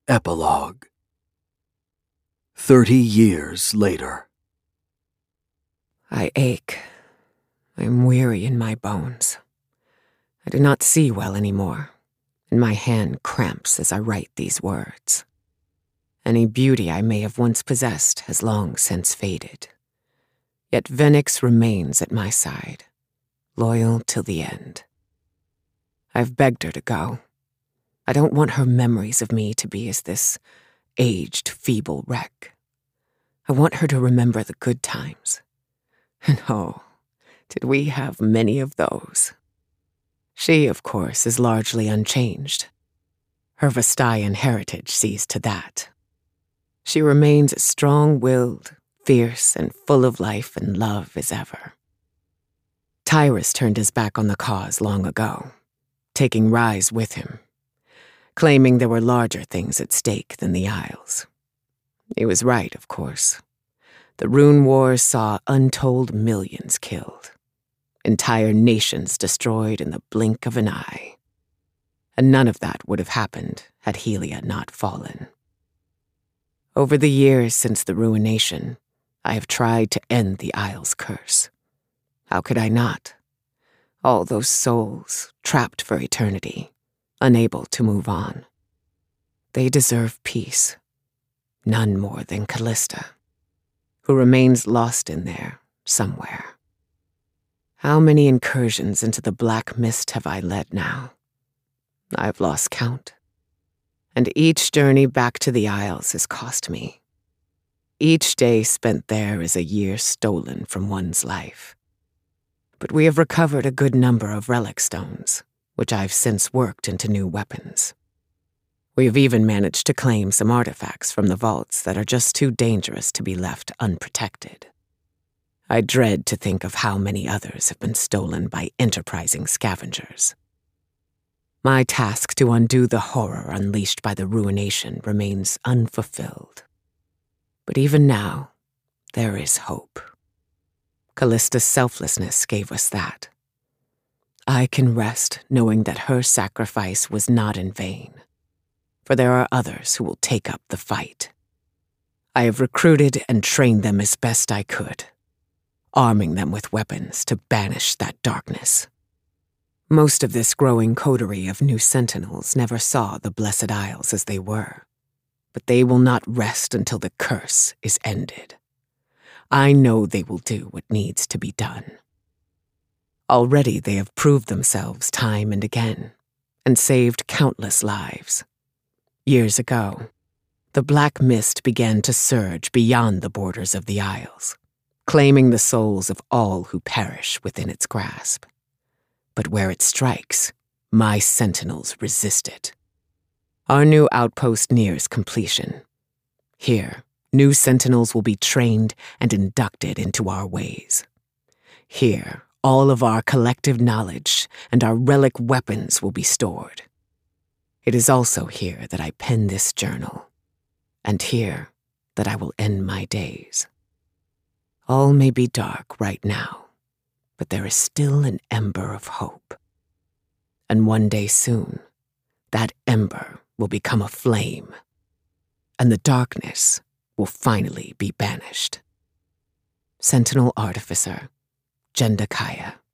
Epilogue. 30 years later. I ache. I am weary in my bones. I do not see well anymore, and my hand cramps as I write these words. Any beauty I may have once possessed has long since faded. Yet Venix remains at my side, loyal till the end. I've begged her to go. I don't want her memories of me to be as this aged, feeble wreck. I want her to remember the good times. And oh, did we have many of those. She, of course, is largely unchanged. Her Vestayan heritage sees to that. She remains as strong-willed, fierce, and full of life and love as ever. Tyrus turned his back on the cause long ago, taking Rise with him, claiming there were larger things at stake than the Isles. He was right, of course. The Rune Wars saw untold millions killed, entire nations destroyed in the blink of an eye. And none of that would have happened had Helia not fallen. Over the years since the ruination, I have tried to end the Isle's curse. How could I not? All those souls, trapped for eternity, unable to move on. They deserve peace. None more than Callista, who remains lost in there somewhere. How many incursions into the black mist have I led now? I've lost count. And each journey back to the Isles has cost me. Each day spent there is a year stolen from one's life. But we have recovered a good number of relic stones, which I've since worked into new weapons. We have even managed to claim some artifacts from the vaults that are just too dangerous to be left unprotected. I dread to think of how many others have been stolen by enterprising scavengers. My task to undo the horror unleashed by the ruination remains unfulfilled. But even now, there is hope. Callista's selflessness gave us that. I can rest knowing that her sacrifice was not in vain, for there are others who will take up the fight. I have recruited and trained them as best I could, arming them with weapons to banish that darkness. Most of this growing coterie of new sentinels never saw the Blessed Isles as they were, but they will not rest until the curse is ended. I know they will do what needs to be done. Already they have proved themselves time and again, and saved countless lives. Years ago, the black mist began to surge beyond the borders of the Isles, claiming the souls of all who perish within its grasp. But where it strikes, my sentinels resist it. Our new outpost nears completion. Here, new sentinels will be trained and inducted into our ways. Here, all of our collective knowledge and our relic weapons will be stored. It is also here that I pen this journal, and here that I will end my days. All may be dark right now, but there is still an ember of hope. And one day soon, that ember will become a flame, and the darkness will finally be banished. Sentinel Artificer, Jendakaya.